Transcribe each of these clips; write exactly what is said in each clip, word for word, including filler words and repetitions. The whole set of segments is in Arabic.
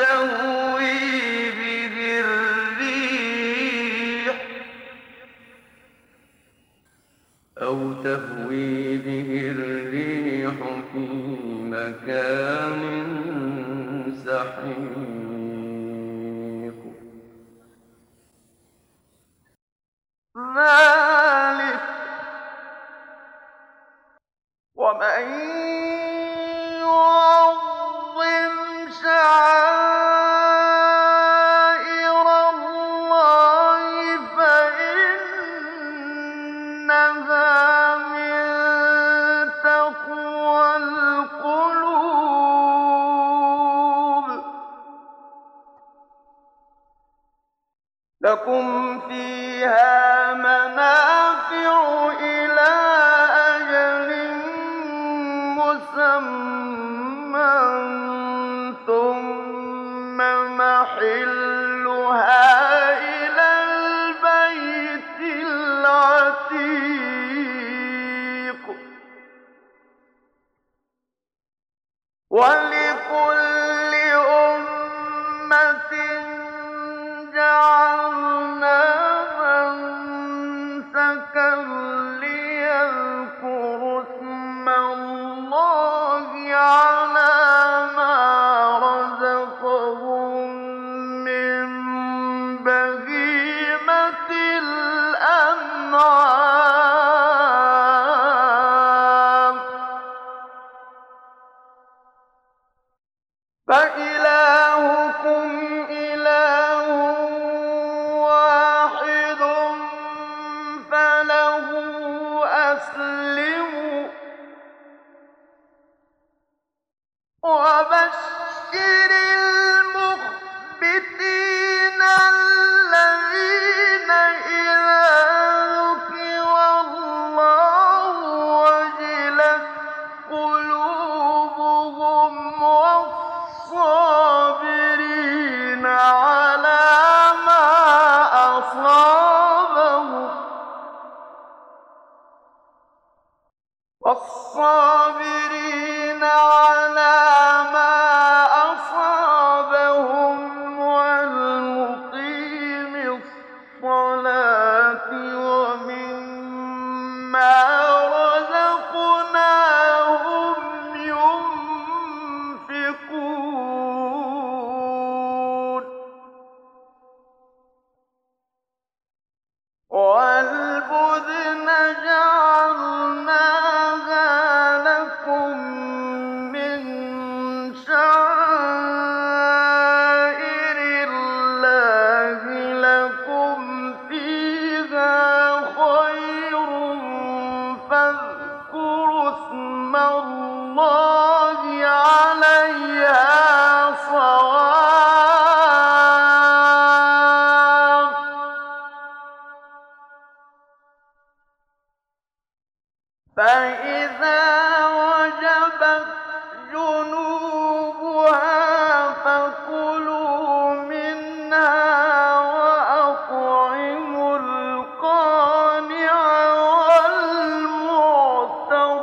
تهوي به الريح أو تهوي به الريح في مكان سحيق ذلك ومن يعظم شعائر الله فإنها من تقوى القلوب لكم فيها منافع إلى أجل مسمى ثم محلها إلى البيت العتيق ولكل أمة جعلنا منسكا ليذكروا اسم الله على ما رزقهم من بهيمة الأنعام فإلهكم إله واحد فله أسلموا وبشر المخبتين الذين إذا ذكر الله وجلت قلوبهم والصابرين على ما أصابهم والصابرين على ما أصابهم والمقيم الصلاة ومما رزقناهم ينفقون والبدن جعلناها لكم من شعائر الله لكم فيها خير فاذكروا اسم الله عليها صواف فإذا وجبت جنوبها فكلوا منها وأطعموا القانع والمعتر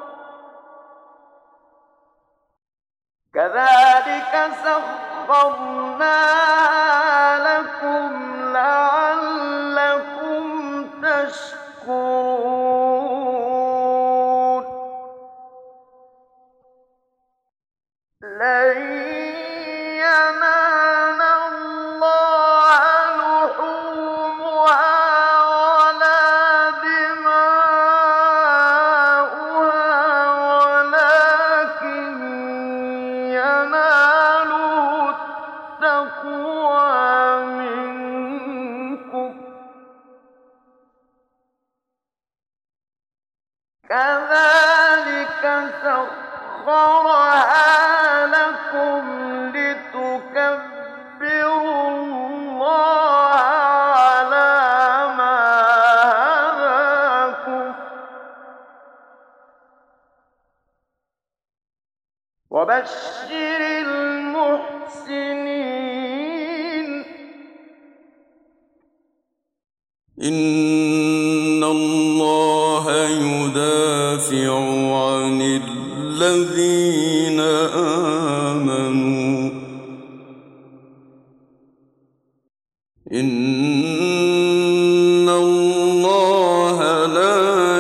كذلك سخرناها لكم لعلكم تشكرون لن ينال الله لحومها ولا دماؤها ولكن يناله التقوى منكم كذلك سخرها لكم لتكبروا الله على ما هداكم وبشر المحسنين إن الله يدافع عن الذين آمنوا ولا